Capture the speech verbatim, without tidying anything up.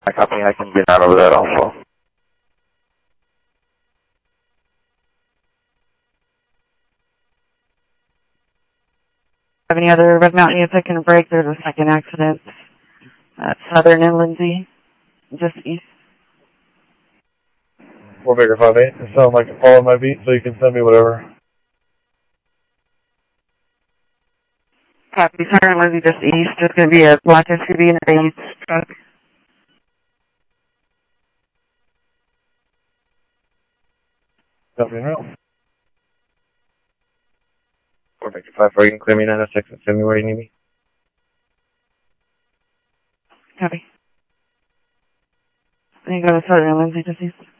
I copy, I can get out over that also. Have any other Red Mountain you pick and break? There's a second accident at Southern and Lindsay, just east. Four Baker five eight. It sounds like you're following my beat, so you can send me whatever. Copy, Southern and Lindsay just east. It's going to be a black S U V and a beige truck. Copy and real. Four Baker five four, you can clear me nine oh six and send me where you need me. Copy. Then you go to Southern and Lindsay just east.